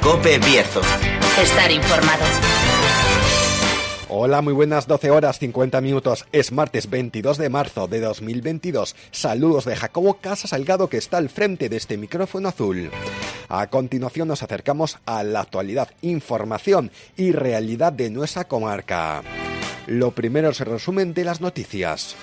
COPE Bierzo. Estar informado. Hola, muy buenas, 12 horas 50 minutos. Es martes 22 de marzo de 2022. Saludos de Jacobo Casa Salgado, que está al frente de este micrófono azul. A continuación nos acercamos a la actualidad, información y realidad de nuestra comarca. Lo primero es el resumen de las noticias.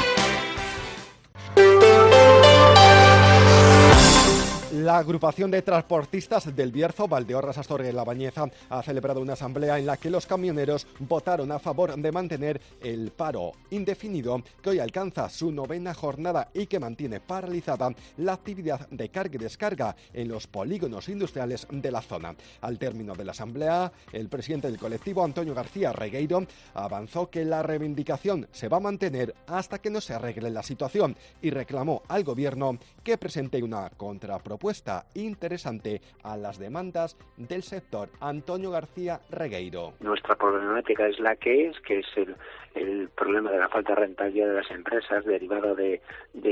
La agrupación de transportistas del Bierzo, Valdeorras, Astorga y La Bañeza ha celebrado una asamblea en la que los camioneros votaron a favor de mantener el paro indefinido que hoy alcanza su 9ª jornada y que mantiene paralizada la actividad de carga y descarga en los polígonos industriales de la zona. Al término de la asamblea, el presidente del colectivo, Antonio García Regueiro, avanzó que la reivindicación se va a mantener hasta que no se arregle la situación y reclamó al gobierno que presente una contrapropuesta interesante a las demandas del sector. Antonio García Regueiro. Nuestra problemática es la que es el problema de la falta de rentabilidad de las empresas derivado de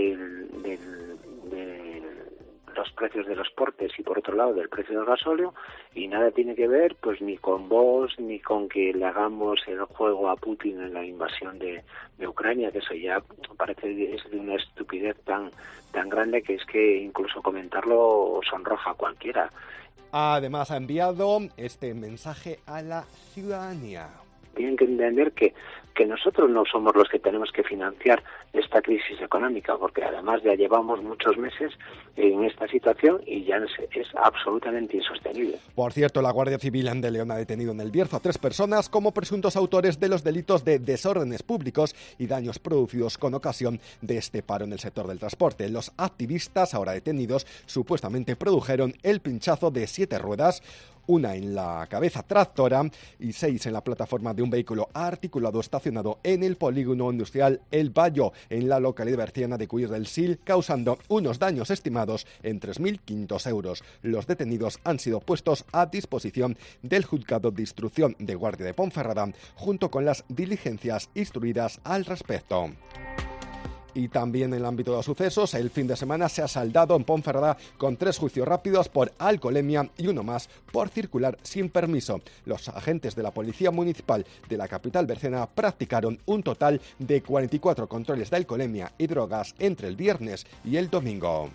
los precios de los portes y por otro lado del precio del gasóleo, y nada tiene que ver pues ni con vos ni con que le hagamos el juego a Putin en la invasión de Ucrania, que eso ya parece es de una estupidez tan grande que es que incluso comentarlo sonroja a cualquiera. Además ha enviado este mensaje a la ciudadanía. Tienen que entender que nosotros no somos los que tenemos que financiar esta crisis económica, porque además ya llevamos muchos meses en esta situación y ya es absolutamente insostenible. Por cierto, la Guardia Civil de León ha detenido en el Bierzo a 3 personas como presuntos autores de los delitos de desórdenes públicos y daños producidos con ocasión de este paro en el sector del transporte. Los activistas, ahora detenidos, supuestamente produjeron el pinchazo de 7 ruedas, una en la cabeza tractora y 6 en la plataforma de un vehículo articulado estacionado en el polígono industrial El Bayo, en la localidad berciana de Cuyes del Sil, causando unos daños estimados en 3.500 euros. Los detenidos han sido puestos a disposición del Juzgado de Instrucción de Guardia de Ponferrada, junto con las diligencias instruidas al respecto. Y también en el ámbito de los sucesos, el fin de semana se ha saldado en Ponferrada con 3 juicios rápidos por alcoholemia y uno más por circular sin permiso. Los agentes de la Policía Municipal de la capital berciana practicaron un total de 44 controles de alcoholemia y drogas entre el viernes y el domingo.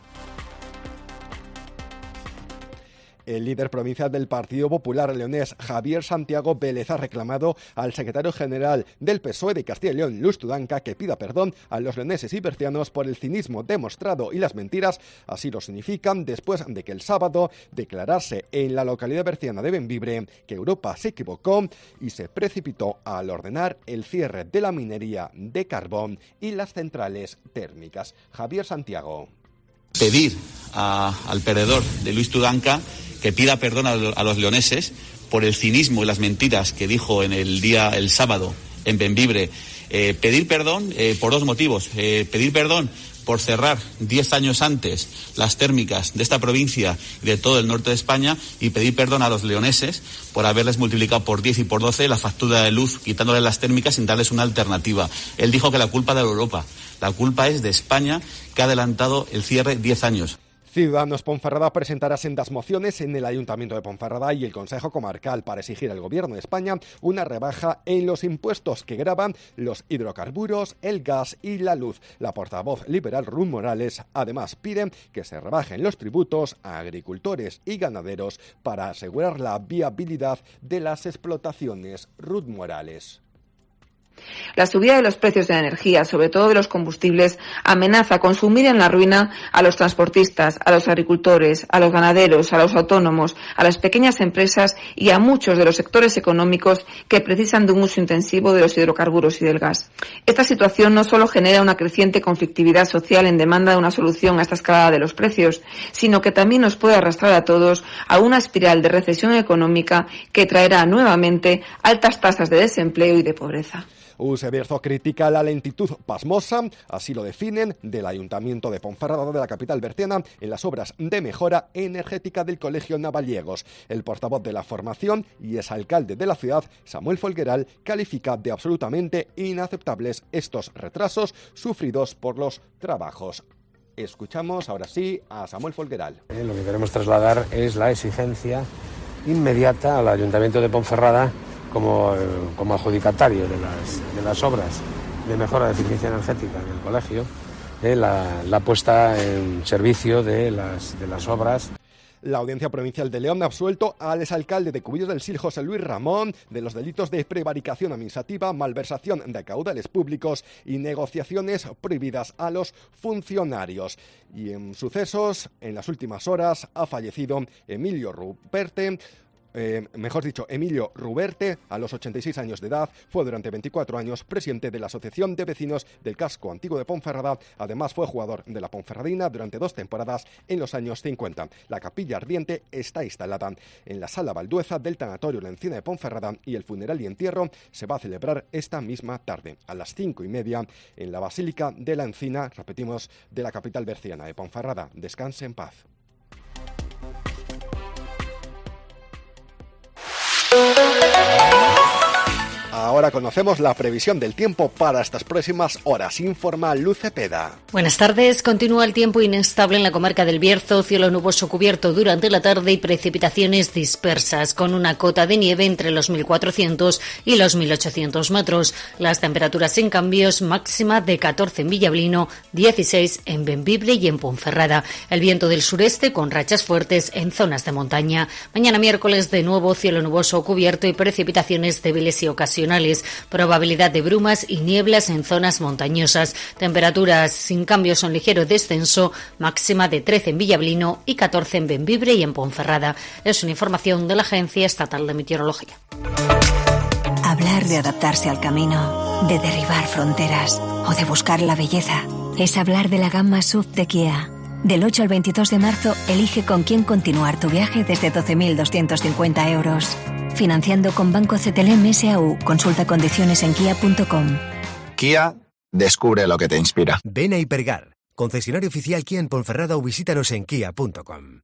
El líder provincial del Partido Popular leonés, Javier Santiago Vélez, ha reclamado al secretario general del PSOE de Castilla y León, Luis Tudanca, que pida perdón a los leoneses y bercianos por el cinismo demostrado y las mentiras. Así lo significan después de que el sábado declarase en la localidad berciana de Bembibre que Europa se equivocó y se precipitó al ordenar el cierre de la minería de carbón y las centrales térmicas. Javier Santiago. Pedir al perdedor de Luis Tudanca que pida perdón a los leoneses por el cinismo y las mentiras que dijo el sábado en Bembibre. Pedir perdón por 2 motivos. Pedir perdón por cerrar 10 años antes las térmicas de esta provincia y de todo el norte de España, y pedir perdón a los leoneses por haberles multiplicado por 10 y por 12 la factura de luz, quitándoles las térmicas sin darles una alternativa. Él dijo que la culpa era de Europa. La culpa es de España, que ha adelantado el cierre 10 años. Ciudadanos Ponferrada presentará sendas mociones en el Ayuntamiento de Ponferrada y el Consejo Comarcal para exigir al Gobierno de España una rebaja en los impuestos que gravan los hidrocarburos, el gas y la luz. La portavoz liberal Ruth Morales además pide que se rebajen los tributos a agricultores y ganaderos para asegurar la viabilidad de las explotaciones. Ruth Morales. La subida de los precios de la energía, sobre todo de los combustibles, amenaza con sumir en la ruina a los transportistas, a los agricultores, a los ganaderos, a los autónomos, a las pequeñas empresas y a muchos de los sectores económicos que precisan de un uso intensivo de los hidrocarburos y del gas. Esta situación no solo genera una creciente conflictividad social en demanda de una solución a esta escalada de los precios, sino que también nos puede arrastrar a todos a una espiral de recesión económica que traerá nuevamente altas tasas de desempleo y de pobreza. USE Bierzo critica la lentitud pasmosa, así lo definen, del Ayuntamiento de Ponferrada de la capital berciana en las obras de mejora energética del Colegio Navallegos. El portavoz de la formación y exalcalde de la ciudad, Samuel Folgueral, califica de absolutamente inaceptables estos retrasos sufridos por los trabajos. Escuchamos ahora sí a Samuel Folgueral. Lo que queremos trasladar es la exigencia inmediata al Ayuntamiento de Ponferrada como adjudicatario de las obras de mejora de eficiencia energética en el colegio, la puesta en servicio de las obras. La Audiencia Provincial de León ha absuelto al exalcalde de Cubillos del Sil, José Luis Ramón, de los delitos de prevaricación administrativa, malversación de caudales públicos y negociaciones prohibidas a los funcionarios. Y en sucesos, en las últimas horas, ha fallecido Emilio Ruberte, a los 86 años de edad. Fue durante 24 años presidente de la Asociación de Vecinos del Casco Antiguo de Ponferrada. Además fue jugador de la Ponferradina durante 2 temporadas en los años 50. La capilla ardiente está instalada en la Sala Valdueza del Tanatorio La Encina de Ponferrada y el funeral y entierro se va a celebrar esta misma tarde a las 5:30 en la Basílica de la Encina, repetimos, de la capital berciana de Ponferrada. Descanse en paz. Ahora conocemos la previsión del tiempo para estas próximas horas. Informa Luz Cepeda. Buenas tardes. Continúa el tiempo inestable en la comarca del Bierzo, cielo nuboso cubierto durante la tarde y precipitaciones dispersas, con una cota de nieve entre los 1.400 y los 1.800 metros. Las temperaturas sin cambios, máxima de 14 en Villablino, 16 en Bembibre y en Ponferrada. El viento del sureste con rachas fuertes en zonas de montaña. Mañana miércoles de nuevo cielo nuboso cubierto y precipitaciones débiles y ocasionales. Probabilidad de brumas y nieblas en zonas montañosas. Temperaturas sin cambios son ligero descenso, máxima de 13 en Villablino y 14 en Bembibre y en Ponferrada. Es una información de la Agencia Estatal de Meteorología. Hablar de adaptarse al camino, de derribar fronteras o de buscar la belleza es hablar de la gama SUV de Kia. Del 8 al 22 de marzo, elige con quién continuar tu viaje desde 12.250 euros. Financiando con Banco CTLM SAU. Consulta condiciones en kia.com. Kia, descubre lo que te inspira. Ven a Hipergar, concesionario oficial Kia en Ponferrada, o visítanos en kia.com.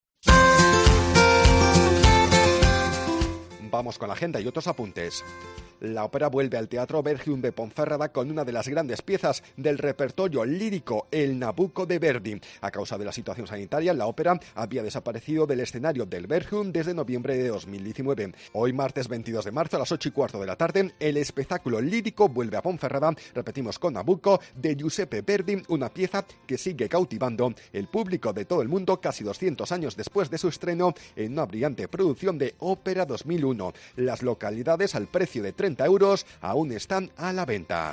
Vamos con la agenda y otros apuntes. La ópera vuelve al Teatro Bergium de Ponferrada con una de las grandes piezas del repertorio lírico, El Nabucco de Verdi. A causa de la situación sanitaria, la ópera había desaparecido del escenario del Bergium desde noviembre de 2019. Hoy, martes 22 de marzo, a las 8:15 de la tarde, el espectáculo lírico vuelve a Ponferrada, repetimos, con Nabucco, de Giuseppe Verdi, una pieza que sigue cautivando el público de todo el mundo casi 200 años después de su estreno en una brillante producción de Ópera 2001. Las localidades al precio de 30 euros aún están a la venta.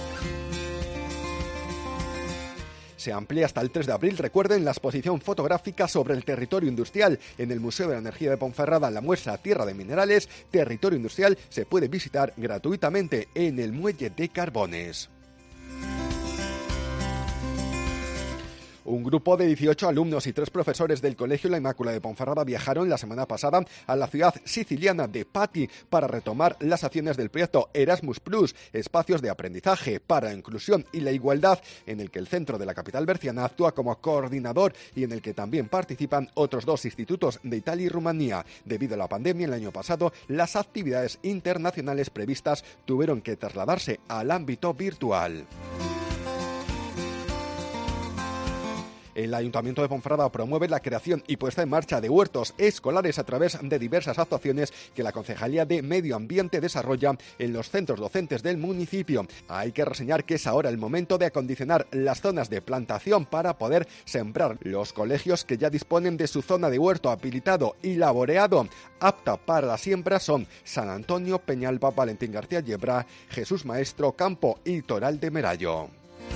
Se amplía hasta el 3 de abril, recuerden, la exposición fotográfica sobre el territorio industrial en el Museo de la Energía de Ponferrada. La muestra Tierra de Minerales, Territorio Industrial, se puede visitar gratuitamente en el Muelle de Carbones. Un grupo de 18 alumnos y 3 profesores del Colegio La Inmaculada de Ponferrada viajaron la semana pasada a la ciudad siciliana de Patti para retomar las acciones del proyecto Erasmus Plus, espacios de aprendizaje para la inclusión y la igualdad, en el que el centro de la capital berciana actúa como coordinador y en el que también participan otros 2 institutos de Italia y Rumanía. Debido a la pandemia el año pasado, las actividades internacionales previstas tuvieron que trasladarse al ámbito virtual. El Ayuntamiento de Ponferrada promueve la creación y puesta en marcha de huertos escolares a través de diversas actuaciones que la Concejalía de Medio Ambiente desarrolla en los centros docentes del municipio. Hay que reseñar que es ahora el momento de acondicionar las zonas de plantación para poder sembrar. Los colegios que ya disponen de su zona de huerto habilitado y laboreado apta para la siembra son San Antonio, Peñalba, Valentín García Yebra, Jesús Maestro, Campo y Toral de Merallo.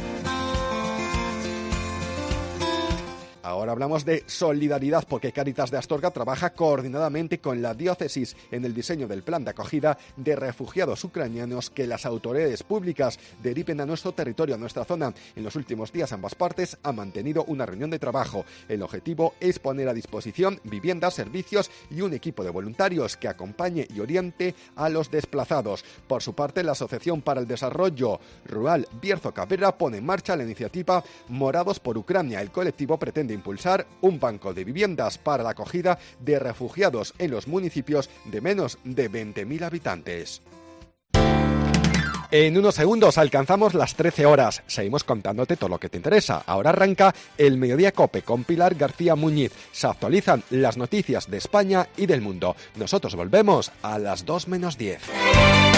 Ahora hablamos de solidaridad porque Cáritas de Astorga trabaja coordinadamente con la diócesis en el diseño del plan de acogida de refugiados ucranianos que las autoridades públicas deriven a nuestro territorio, a nuestra zona. En los últimos días ambas partes han mantenido una reunión de trabajo. El objetivo es poner a disposición viviendas, servicios y un equipo de voluntarios que acompañe y oriente a los desplazados. Por su parte, la Asociación para el Desarrollo Rural Bierzo Cabrera pone en marcha la iniciativa Morados por Ucrania. El colectivo pretende impulsar un banco de viviendas para la acogida de refugiados en los municipios de menos de 20.000 habitantes. En unos segundos alcanzamos las 13 horas. Seguimos contándote todo lo que te interesa. Ahora arranca el Mediodía COPE con Pilar García Muñiz. Se actualizan las noticias de España y del mundo. Nosotros volvemos a las 2 menos 10.